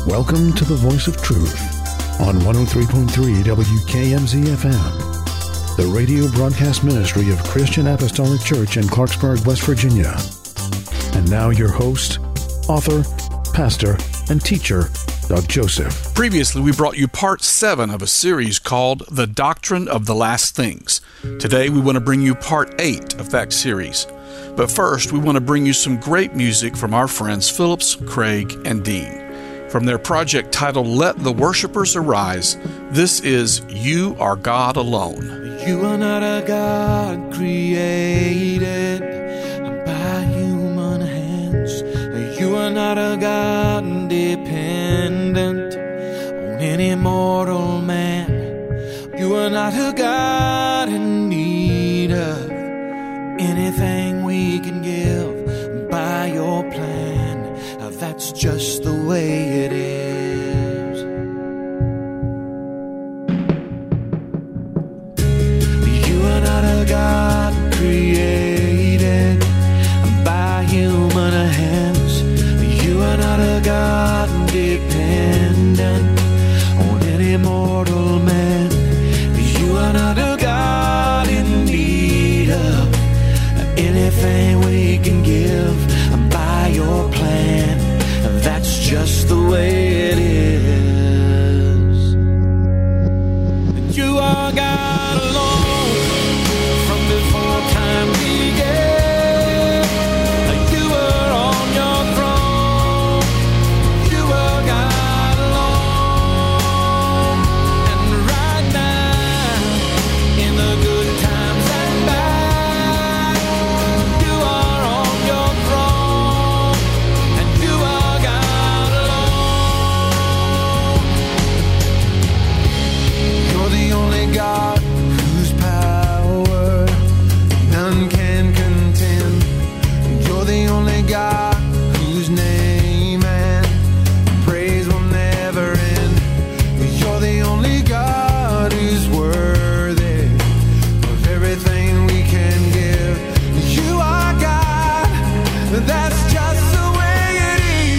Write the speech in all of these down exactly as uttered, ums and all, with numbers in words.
Welcome to the Voice of Truth on one oh three point three W K M Z F M, the radio broadcast ministry of Christian Apostolic Church in Clarksburg, West Virginia. And now your host, author, pastor, and teacher, Doug Joseph. Previously, we brought you part seven of a series called The Doctrine of the Last Things. Today, we want to bring you part eight of that series. But first, we want to bring you some great music from our friends Phillips, Craig, and Dean. From their project titled Let the Worshipers Arise, this is You Are God Alone. You are not a God created by human hands. You are not a God dependent on any mortal man. You are not a God in need of anything we can give by your plan. That's just the way it is. You are not a God created by human hands. You are not a God dependent on any mortal man. You are not a God in need of anything we can give by your plan. That's just the way it is. You are God alone from before time began. You were on your throne. You are God alone. And right now, in the good times and bad, you are on your throne. And you are God whose power none can contend. You're the only God whose name and praise will never end. You're the only God who's worthy of everything we can give. You are God, that's just the way it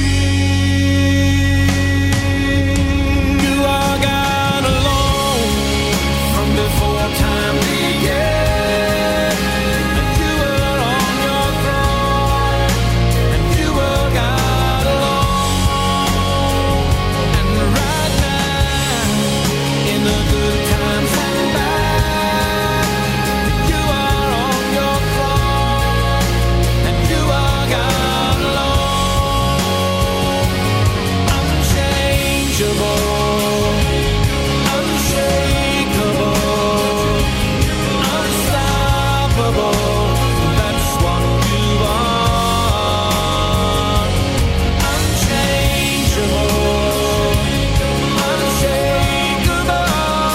is. You are God alone before time began. You were on your throne, and you were God alone. And right now, in the good times and bad, you are on your throne, and you are God alone. Unchangeable, unshakable, that's what you are. Unchangeable, unshakable,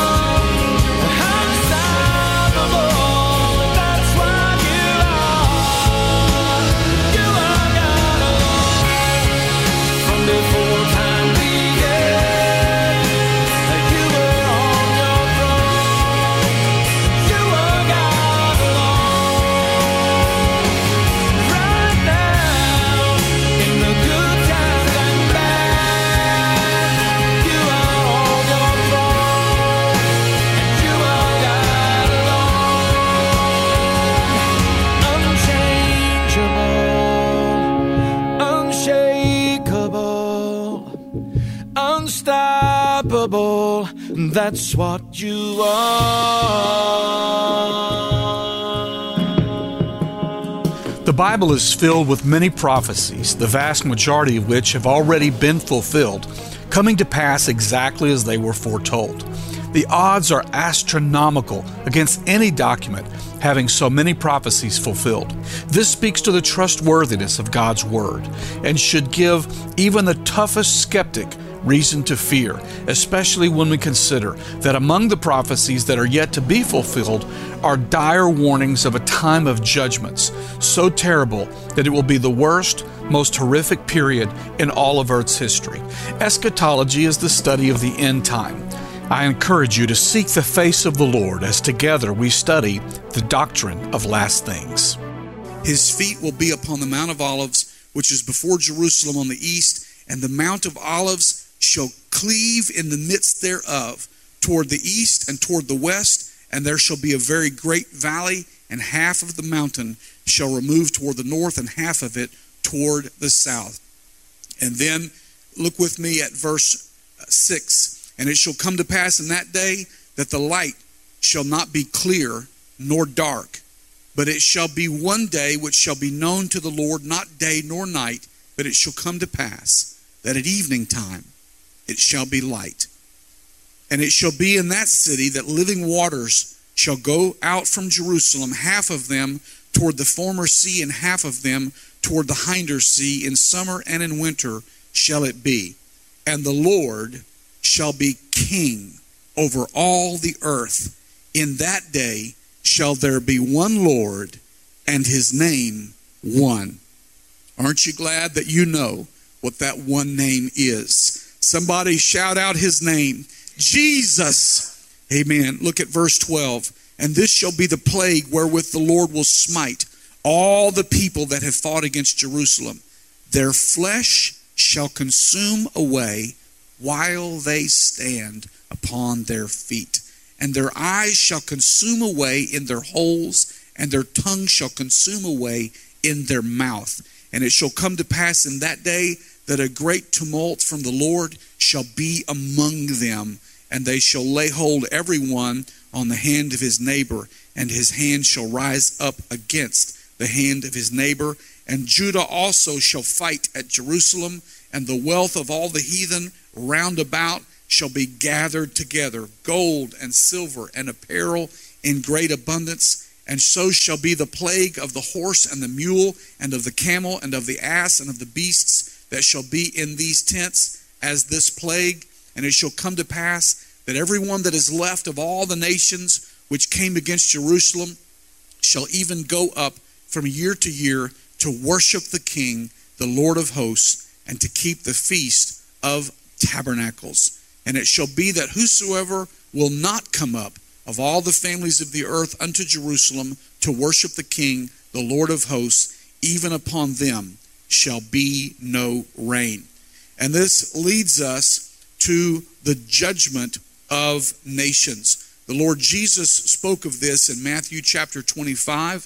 unstoppable, that's what you are. You are God alone from before time began. You were on your throne. You are God alone. Right now, in the good times and bad, you are on your throne, and you are God alone. Unchangeable, unshakable, unstoppable, that's what you are. The Bible is filled with many prophecies, the vast majority of which have already been fulfilled, coming to pass exactly as they were foretold. The odds are astronomical against any document having so many prophecies fulfilled. This speaks to the trustworthiness of God's Word and should give even the toughest skeptic reason to fear, especially when we consider that among the prophecies that are yet to be fulfilled are dire warnings of a time of judgments so terrible that it will be the worst, most horrific period in all of Earth's history. Eschatology is the study of the end time. I encourage you to seek the face of the Lord as together we study the doctrine of last things. His feet will be upon the Mount of Olives, which is before Jerusalem on the east, and the Mount of Olives shall cleave in the midst thereof, toward the east and toward the west, and there shall be a very great valley, and half of the mountain shall remove toward the north, and half of it toward the south. And then look with me at verse six. And it shall come to pass in that day that the light shall not be clear nor dark, but it shall be one day which shall be known to the Lord, not day nor night, but it shall come to pass that at evening time it shall be light. And it shall be in that city that living waters shall go out from Jerusalem, half of them toward the former sea, and half of them toward the hinder sea. In summer and in winter shall it be. And the Lord shall be king over all the earth. In that day shall there be one Lord, and his name one. Aren't you glad that you know what that one name is? Somebody shout out his name. Jesus. Amen. Look at verse twelve. And this shall be the plague wherewith the Lord will smite all the people that have fought against Jerusalem. Their flesh shall consume away while they stand upon their feet. And their eyes shall consume away in their holes, and their tongue shall consume away in their mouth. And it shall come to pass in that day that a great tumult from the Lord shall be among them, and they shall lay hold every one on the hand of his neighbor, and his hand shall rise up against the hand of his neighbor. And Judah also shall fight at Jerusalem, and the wealth of all the heathen round about shall be gathered together, gold and silver and apparel in great abundance. And so shall be the plague of the horse and the mule, and of the camel, and of the ass, and of the beasts that shall be in these tents as this plague. And it shall come to pass that every one that is left of all the nations which came against Jerusalem shall even go up from year to year to worship the King, the Lord of hosts, and to keep the feast of tabernacles. And it shall be that whosoever will not come up of all the families of the earth unto Jerusalem to worship the King, the Lord of hosts, even upon them shall be no rain. And this leads us to the judgment of nations. The Lord Jesus spoke of this in Matthew chapter twenty-five.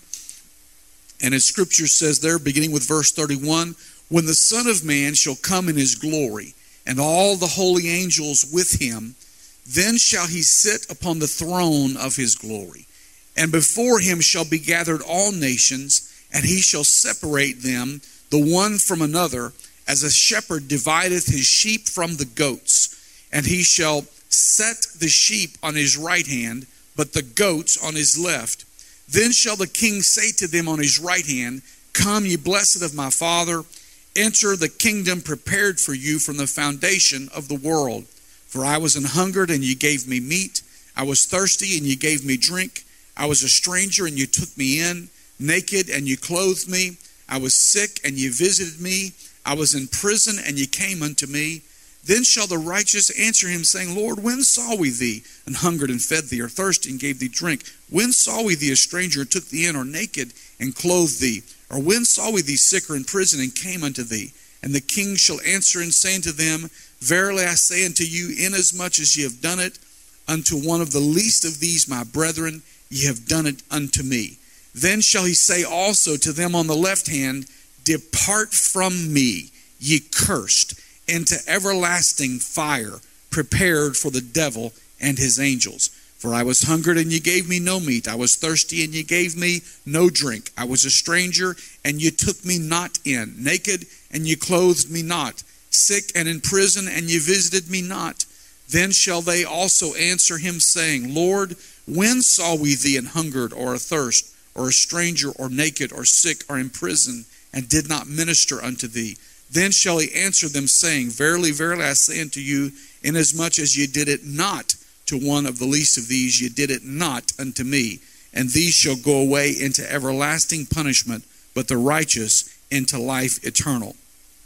And as Scripture says there, beginning with verse thirty-one, when the Son of Man shall come in his glory, and all the holy angels with him, then shall he sit upon the throne of his glory. And before him shall be gathered all nations, and he shall separate them the one from another, as a shepherd divideth his sheep from the goats. And he shall set the sheep on his right hand, but the goats on his left. Then shall the king say to them on his right hand, Come, ye blessed of my Father, enter the kingdom prepared for you from the foundation of the world. For I was an hungered, and ye gave me meat. I was thirsty, and ye gave me drink. I was a stranger, and ye took me in. Naked, and ye clothed me. I was sick, and ye visited me. I was in prison, and ye came unto me. Then shall the righteous answer him, saying, Lord, when saw we thee an hungered and fed thee, or thirsty and gave thee drink? When saw we thee a stranger and took thee in, or naked and clothed thee? Or when saw we thee sick or in prison and came unto thee? And the king shall answer and say unto them, Verily I say unto you, inasmuch as ye have done it unto one of the least of these my brethren, ye have done it unto me. Then shall he say also to them on the left hand, Depart from me, ye cursed, into everlasting fire, prepared for the devil and his angels. For I was hungered, and ye gave me no meat. I was thirsty, and ye gave me no drink. I was a stranger, and ye took me not in. Naked, and ye clothed me not. Sick and in prison, and ye visited me not. Then shall they also answer him, saying, Lord, when saw we thee an hungered, or athirst, or a stranger, or naked, or sick, or in prison, and did not minister unto thee? Then shall he answer them, saying, Verily, verily, I say unto you, inasmuch as ye did it not to one of the least of these, ye did it not unto me. And these shall go away into everlasting punishment, but the righteous into life eternal.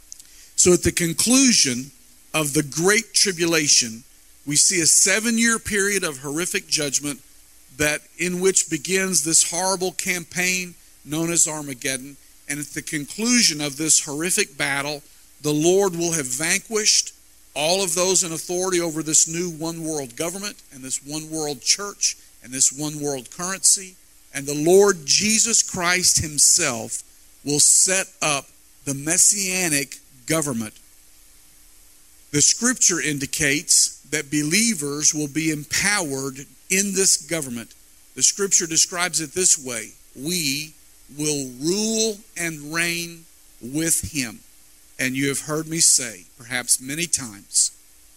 So at the conclusion of the Great Tribulation, we see a seven-year period of horrific judgment that in which begins this horrible campaign known as Armageddon. And at the conclusion of this horrific battle, the Lord will have vanquished all of those in authority over this new one world government and this one world church and this one world currency, and the Lord Jesus Christ himself will set up the messianic government. The scripture indicates that believers will be empowered in this government. The scripture describes it this way: we will rule and reign with him. And you have heard me say, perhaps many times,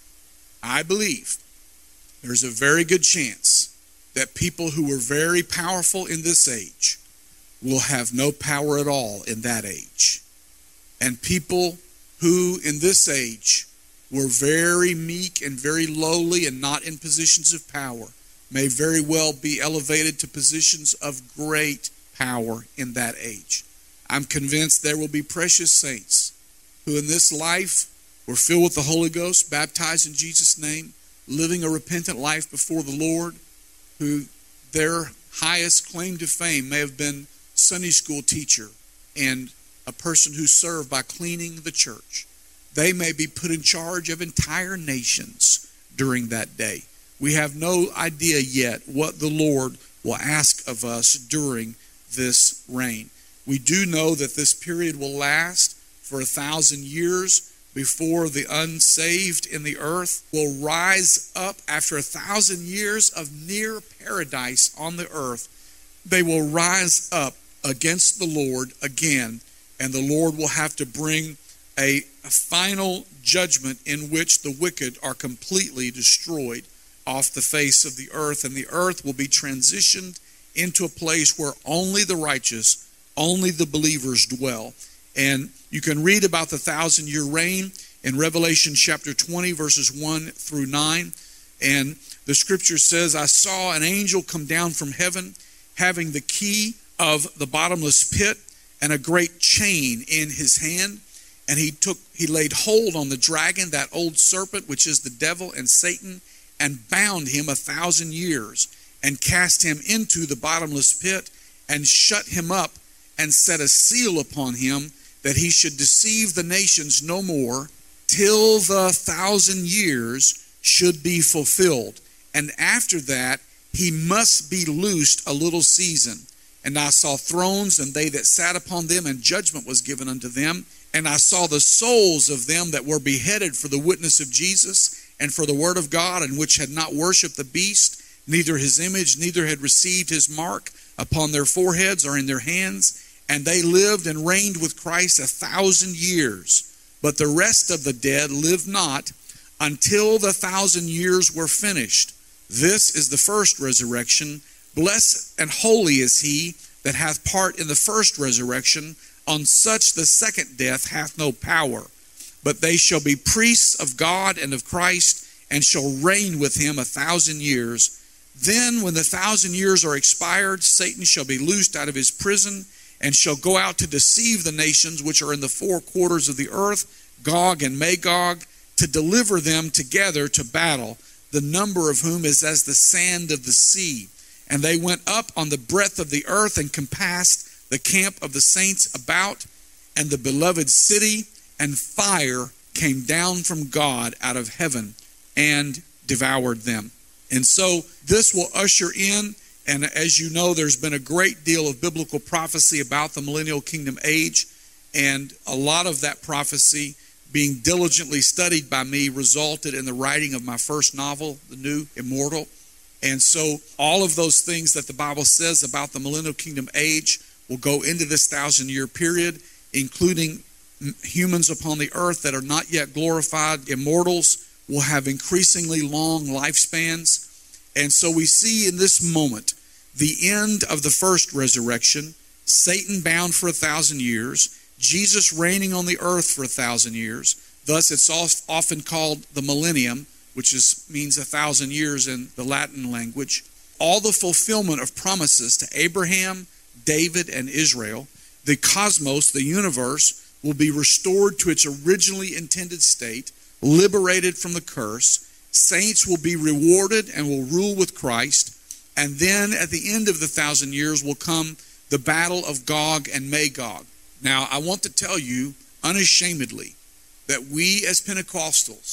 I believe there's a very good chance that people who were very powerful in this age will have no power at all in that age. And people who in this age were very meek and very lowly and not in positions of power may very well be elevated to positions of great power in that age. I'm convinced there will be precious saints who in this life were filled with the Holy Ghost, baptized in Jesus' name, living a repentant life before the Lord, who their highest claim to fame may have been Sunday school teacher and a person who served by cleaning the church. They may be put in charge of entire nations during that day. We have no idea yet what the Lord will ask of us during this reign. We do know that this period will last for a thousand years before the unsaved in the earth will rise up after a thousand years of near paradise on the earth. They will rise up against the Lord again, and the Lord will have to bring a, a final judgment in which the wicked are completely destroyed off the face of the earth, and the earth will be transitioned into a place where only the righteous, only the believers dwell. And you can read about the thousand year reign in Revelation chapter twenty, verses one through nine. And the scripture says, I saw an angel come down from heaven, having the key of the bottomless pit and a great chain in his hand. And he took, he laid hold on the dragon, that old serpent, which is the devil and Satan, and bound him a thousand years, and cast him into the bottomless pit, and shut him up, and set a seal upon him, that he should deceive the nations no more, till the thousand years should be fulfilled. And after that, he must be loosed a little season. And I saw thrones, and they that sat upon them, and judgment was given unto them. And I saw the souls of them that were beheaded for the witness of Jesus, and for the word of God, and which had not worshipped the beast, neither his image, neither had received his mark upon their foreheads or in their hands. And they lived and reigned with Christ a thousand years. But the rest of the dead lived not until the thousand years were finished. This is the first resurrection. Blessed and holy is he that hath part in the first resurrection. On such the second death hath no power. But they shall be priests of God and of Christ, and shall reign with him a thousand years. Then when the thousand years are expired, Satan shall be loosed out of his prison, and shall go out to deceive the nations which are in the four quarters of the earth, Gog and Magog, to deliver them together to battle, the number of whom is as the sand of the sea. And they went up on the breadth of the earth, and compassed the camp of the saints about, and the beloved city, and fire came down from God out of heaven, and devoured them. And so this will usher in, and as you know, there's been a great deal of biblical prophecy about the millennial kingdom age, and a lot of that prophecy being diligently studied by me resulted in the writing of my first novel, The New Immortal. And so all of those things that the Bible says about the millennial kingdom age will go into this thousand year period, including humans upon the earth that are not yet glorified. Immortals will have increasingly long lifespans. And so we see in this moment the end of the first resurrection, Satan bound for a thousand years, Jesus reigning on the earth for a thousand years. Thus it's often called the millennium, which is, means a thousand years in the Latin language. All the fulfillment of promises to Abraham, David, and Israel. The cosmos, the universe, will be restored to its originally intended state, liberated from the curse. Saints will be rewarded and will rule with Christ. And then at the end of the thousand years will come the battle of Gog and Magog. Now, I want to tell you unashamedly that we as Pentecostals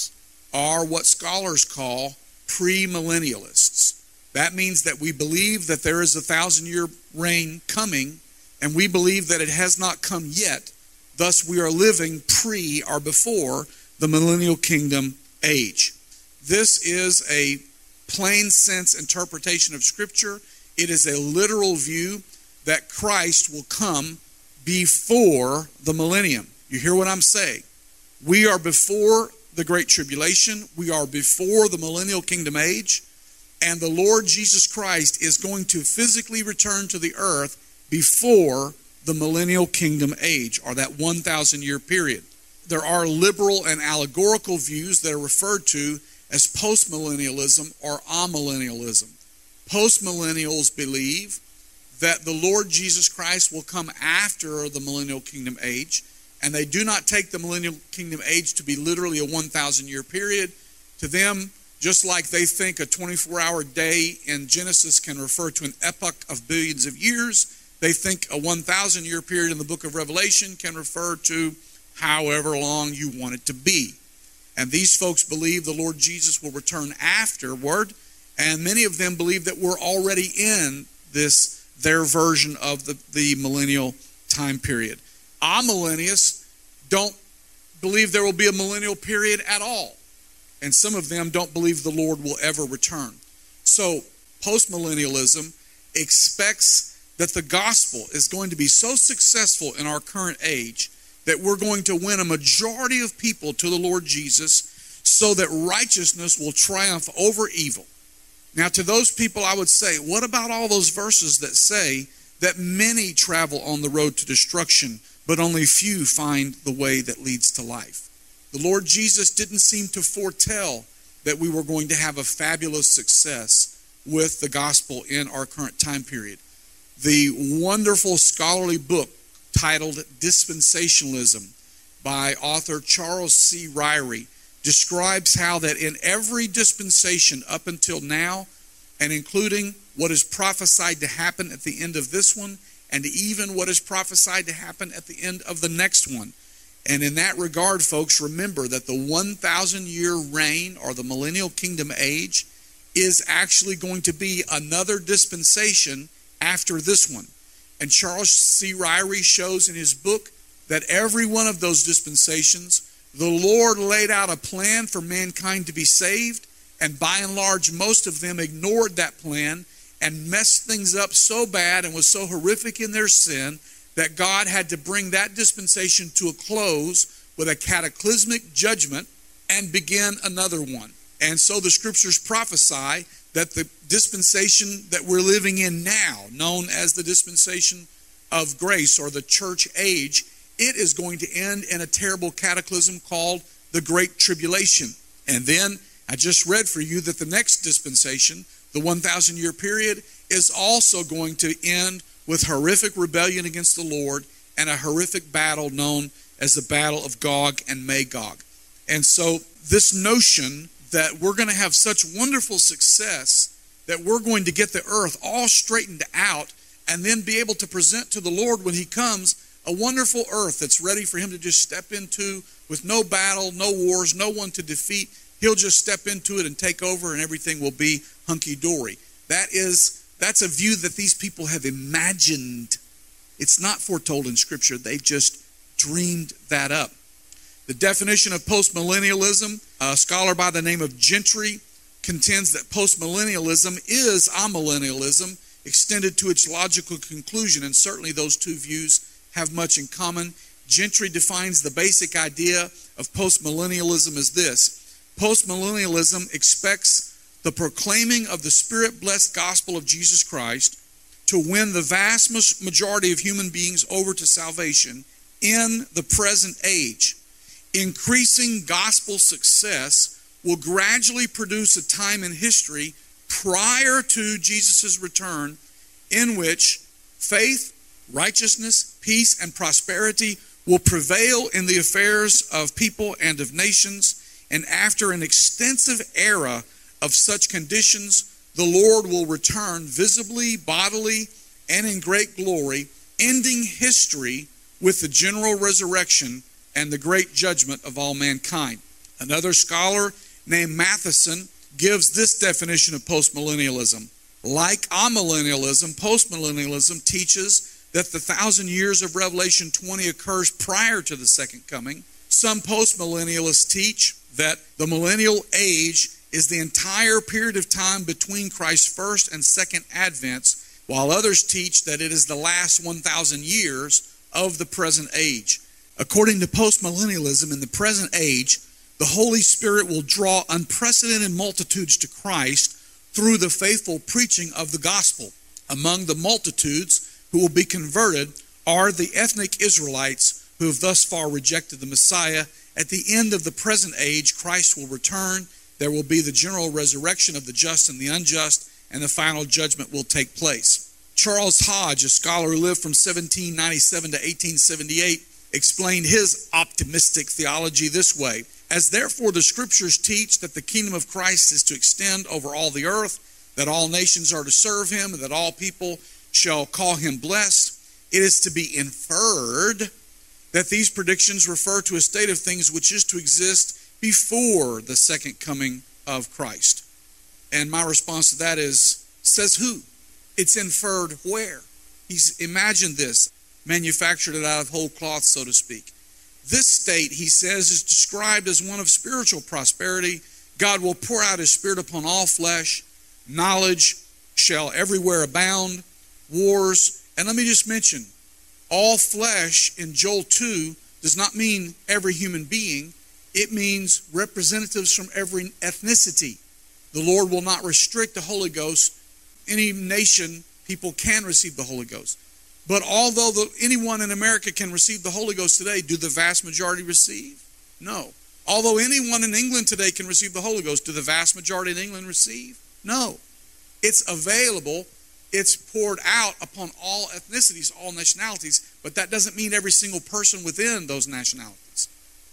are what scholars call premillennialists. That means that we believe that there is a thousand-year reign coming, and we believe that it has not come yet. Thus, we are living pre or before the millennial kingdom age. This is a plain sense interpretation of Scripture. It is a literal view that Christ will come before the millennium. You hear what I'm saying? We are before the Great Tribulation. We are before the millennial kingdom age. And the Lord Jesus Christ is going to physically return to the earth before the millennial kingdom age, or that one thousand year period. There are liberal and allegorical views that are referred to as postmillennialism or amillennialism. Postmillennials believe that the Lord Jesus Christ will come after the millennial kingdom age, and they do not take the millennial kingdom age to be literally a one thousand year period. To them, just like they think a twenty-four hour day in Genesis can refer to an epoch of billions of years, they think a one thousand year period in the book of Revelation can refer to however long you want it to be. And these folks believe the Lord Jesus will return afterward, and many of them believe that we're already in this, their version of the, the millennial time period. Amillennialists don't believe there will be a millennial period at all. And some of them don't believe the Lord will ever return. So postmillennialism expects that the gospel is going to be so successful in our current age that we're going to win a majority of people to the Lord Jesus so that righteousness will triumph over evil. Now, to those people, I would say, what about all those verses that say that many travel on the road to destruction, but only few find the way that leads to life? The Lord Jesus didn't seem to foretell that we were going to have a fabulous success with the gospel in our current time period. The wonderful scholarly book titled Dispensationalism by author Charles C. Ryrie describes how that in every dispensation up until now, and including what is prophesied to happen at the end of this one, and even what is prophesied to happen at the end of the next one. And in that regard, folks, remember that the one thousand year reign, or the millennial kingdom age, is actually going to be another dispensation after this one. And Charles C. Ryrie shows in his book that every one of those dispensations, the Lord laid out a plan for mankind to be saved, and by and large, most of them ignored that plan and messed things up so bad and was so horrific in their sin that God had to bring that dispensation to a close with a cataclysmic judgment and begin another one. And so the scriptures prophesy that the dispensation that we're living in now, known as the dispensation of grace or the church age, it is going to end in a terrible cataclysm called the Great Tribulation. And then I just read for you that the next dispensation, the one thousand year period, is also going to end with horrific rebellion against the Lord and a horrific battle known as the Battle of Gog and Magog. And so this notion that we're going to have such wonderful success that we're going to get the earth all straightened out and then be able to present to the Lord when he comes a wonderful earth that's ready for him to just step into with no battle, no wars, no one to defeat. He'll just step into it and take over and everything will be hunky-dory. That is, that's a view that these people have imagined. It's not foretold in Scripture. They've just dreamed that up. The definition of postmillennialism, a scholar by the name of Gentry contends that postmillennialism is amillennialism extended to its logical conclusion, and certainly those two views have much in common. Gentry defines the basic idea of postmillennialism as this: postmillennialism expects the proclaiming of the Spirit-blessed gospel of Jesus Christ to win the vast majority of human beings over to salvation in the present age. Increasing gospel success will gradually produce a time in history prior to Jesus' return in which faith, righteousness, peace, and prosperity will prevail in the affairs of people and of nations. And after an extensive era of such conditions, the Lord will return visibly, bodily, and in great glory, ending history with the general resurrection and the great judgment of all mankind. Another scholar named Matheson gives this definition of postmillennialism. Like amillennialism, postmillennialism teaches that the thousand years of Revelation twenty occurs prior to the second coming. Some postmillennialists teach that the millennial age is the entire period of time between Christ's first and second advents, while others teach that it is the last one thousand years of the present age. According to postmillennialism, in the present age, the Holy Spirit will draw unprecedented multitudes to Christ through the faithful preaching of the gospel. Among the multitudes who will be converted are the ethnic Israelites who have thus far rejected the Messiah. At the end of the present age, Christ will return. There will be the general resurrection of the just and the unjust, and the final judgment will take place. Charles Hodge, a scholar who lived from seventeen ninety-seven to eighteen seventy-eight, explained his optimistic theology this way: as therefore the scriptures teach that the kingdom of Christ is to extend over all the earth, that all nations are to serve him, and that all people shall call him blessed, it is to be inferred that these predictions refer to a state of things which is to exist before the second coming of Christ. And my response to that is, says who? It's inferred where? He's imagined this, manufactured it out of whole cloth, so to speak. This state, he says, is described as one of spiritual prosperity. God will pour out his Spirit upon all flesh. Knowledge shall everywhere abound. Wars. And let me just mention, all flesh in Joel two does not mean every human being. It means representatives from every ethnicity. The Lord will not restrict the Holy Ghost. Any nation, people can receive the Holy Ghost. But although the, anyone in America can receive the Holy Ghost today, do the vast majority receive? No. Although anyone in England today can receive the Holy Ghost, do the vast majority in England receive? No. It's available. It's poured out upon all ethnicities, all nationalities, but that doesn't mean every single person within those nationalities.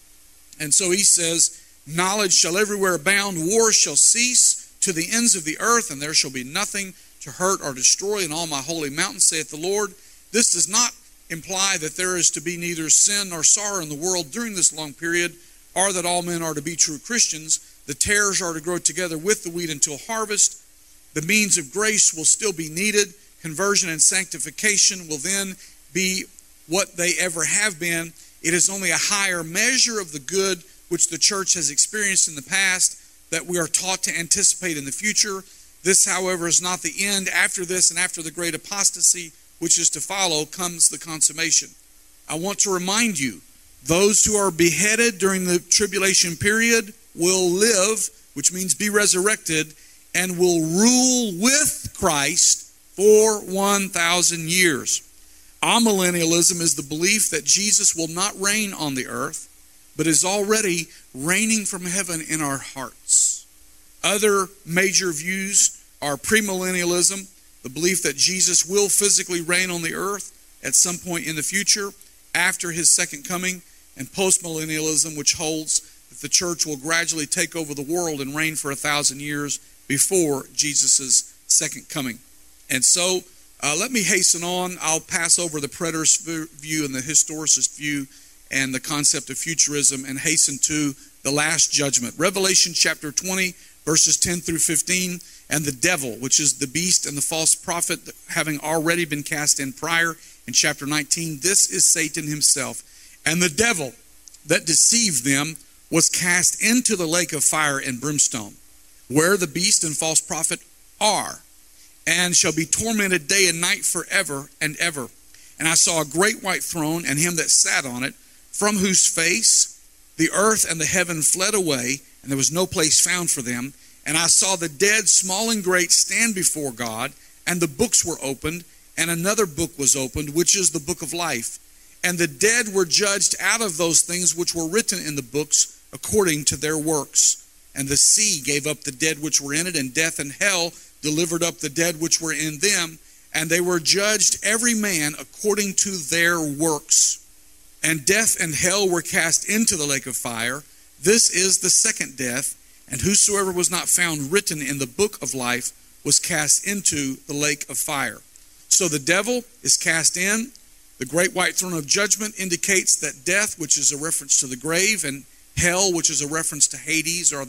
And so he says, knowledge shall everywhere abound, war shall cease to the ends of the earth, and there shall be nothing to hurt or destroy in all my holy mountains, saith the Lord. This does not imply that there is to be neither sin nor sorrow in the world during this long period, or that all men are to be true Christians. The tares are to grow together with the wheat until harvest. The means of grace will still be needed. Conversion and sanctification will then be what they ever have been. It is only a higher measure of the good which the church has experienced in the past that we are taught to anticipate in the future. This, however, is not the end. After this and after the great apostasy which is to follow comes the consummation. I want to remind you, those who are beheaded during the tribulation period will live, which means be resurrected, and will rule with Christ for one thousand years. Amillennialism is the belief that Jesus will not reign on the earth, but is already reigning from heaven in our hearts. Other major views are premillennialism, the belief that Jesus will physically reign on the earth at some point in the future after his second coming, and postmillennialism, which holds that the church will gradually take over the world and reign for a thousand years before Jesus' second coming. And so, uh, let me hasten on. I'll pass over the preterist view and the historicist view and the concept of futurism and hasten to the last judgment. Revelation chapter twenty, verses ten through fifteen. And the devil, which is the beast and the false prophet, having already been cast in prior in chapter nineteen, this is Satan himself. And the devil that deceived them was cast into the lake of fire and brimstone, where the beast and false prophet are, and shall be tormented day and night forever and ever. And I saw a great white throne, and him that sat on it, from whose face the earth and the heaven fled away, and there was no place found for them. And I saw the dead, small and great, stand before God, and the books were opened, and another book was opened, which is the book of life. And the dead were judged out of those things which were written in the books according to their works. And the sea gave up the dead which were in it, and death and hell delivered up the dead which were in them. And they were judged every man according to their works. And death and hell were cast into the lake of fire. This is the second death. And whosoever was not found written in the book of life was cast into the lake of fire. So the devil is cast in. The great white throne of judgment indicates that death, which is a reference to the grave, and hell, which is a reference to Hades or the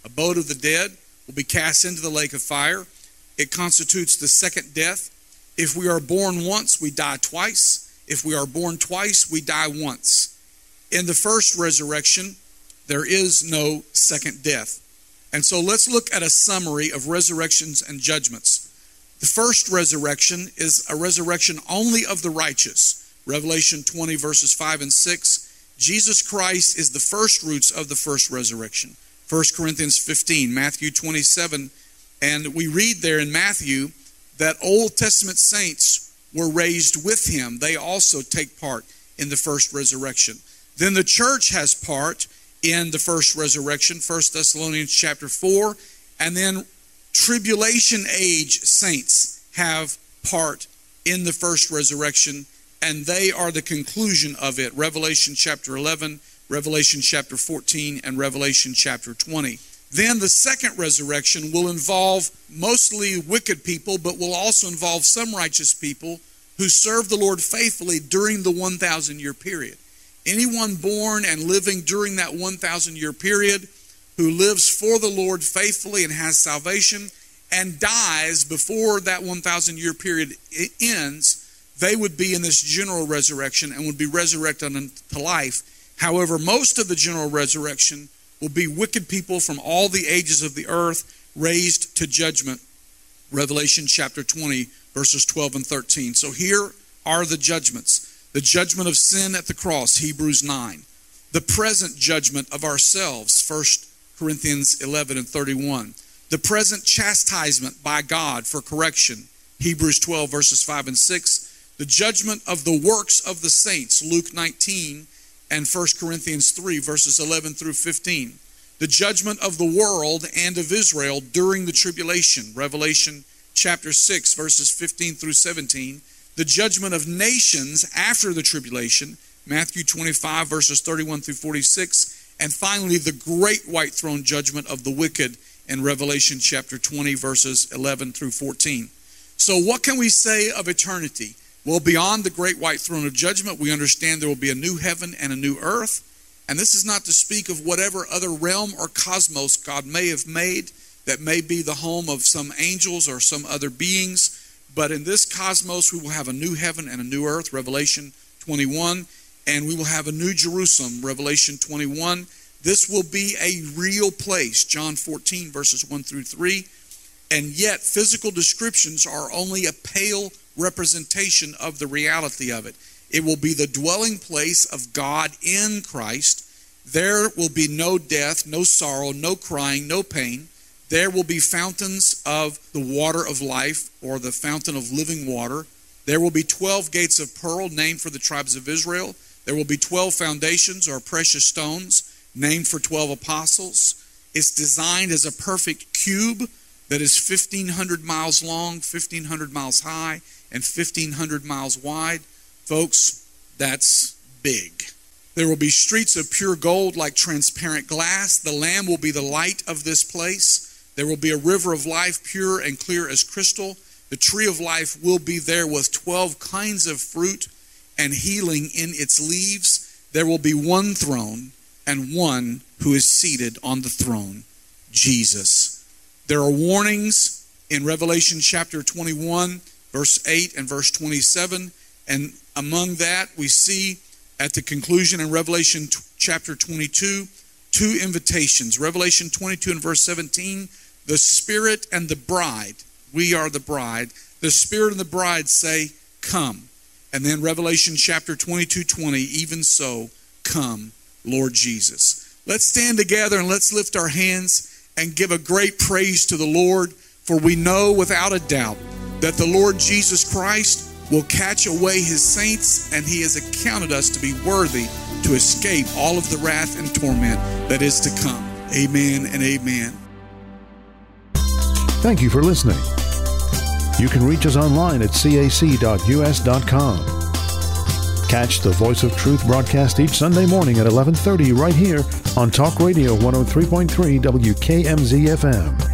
abode of the dead, will be cast into the lake of fire. It constitutes the second death. If we are born once, we die twice. If we are born twice, we die once. In the first resurrection, there is no second death. And so let's look at a summary of resurrections and judgments. The first resurrection is a resurrection only of the righteous. Revelation twenty, verses five and six. Jesus Christ is the first fruits of the first resurrection. First Corinthians fifteen, Matthew twenty-seven. And we read there in Matthew that Old Testament saints were raised with him. They also take part in the first resurrection. Then the church has part in the first resurrection, First Thessalonians chapter four. And then tribulation age saints have part in the first resurrection, and they are the conclusion of it. Revelation chapter eleven, Revelation chapter fourteen, and Revelation chapter twenty. Then the second resurrection will involve mostly wicked people, but will also involve some righteous people who serve the Lord faithfully during the one thousand year period. Anyone born and living during that one thousand year period who lives for the Lord faithfully and has salvation and dies before that one thousand year period ends, they would be in this general resurrection and would be resurrected unto life. However, most of the general resurrection will be wicked people from all the ages of the earth raised to judgment. Revelation chapter twenty, verses twelve and thirteen. So here are the judgments. The judgment of sin at the cross, Hebrews nine. The present judgment of ourselves, First Corinthians eleven and thirty-one. The present chastisement by God for correction, Hebrews twelve, verses five and six. The judgment of the works of the saints, Luke nineteen, and First Corinthians three, verses eleven through fifteen. The judgment of the world and of Israel during the tribulation, Revelation chapter six, verses fifteen through seventeen. The judgment of nations after the tribulation, Matthew twenty-five, verses thirty-one through forty-six. And finally, the great white throne judgment of the wicked in Revelation chapter twenty, verses eleven through fourteen. So what can we say of eternity? Well, beyond the great white throne of judgment, we understand there will be a new heaven and a new earth. And this is not to speak of whatever other realm or cosmos God may have made that may be the home of some angels or some other beings. But in this cosmos, we will have a new heaven and a new earth, Revelation twenty-one. And we will have a new Jerusalem, Revelation twenty-one. This will be a real place, John fourteen, verses one through three. And yet, physical descriptions are only a pale representation of the reality of it. It will be the dwelling place of God in Christ. There will be no death, no sorrow, no crying, no pain. There will be fountains of the water of life, or the fountain of living water. There will be twelve gates of pearl, named for the tribes of Israel. There will be twelve foundations, or precious stones, named for twelve apostles. It's designed as a perfect cube that is fifteen hundred miles long, fifteen hundred miles high, and fifteen hundred miles wide. Folks, that's big. There will be streets of pure gold like transparent glass. The Lamb will be the light of this place. There will be a river of life, pure and clear as crystal. The tree of life will be there with twelve kinds of fruit and healing in its leaves. There will be one throne and one who is seated on the throne, Jesus. There are warnings in Revelation chapter twenty-one, verse eight and verse twenty-seven. And among that, we see at the conclusion in Revelation chapter twenty-two, two invitations. Revelation twenty-two and verse seventeen, the Spirit and the bride. We are the bride. The Spirit and the bride say, come. And then Revelation chapter twenty-two, twenty, even so, come, Lord Jesus. Let's stand together and let's lift our hands and give a great praise to the Lord, for we know without a doubt that the Lord Jesus Christ will catch away his saints, and he has accounted us to be worthy to escape all of the wrath and torment that is to come. Amen and amen. Thank you for listening. You can reach us online at c a c dot u s dot com. Catch the Voice of Truth broadcast each Sunday morning at eleven thirty right here on Talk Radio one oh three point three W K M Z F M.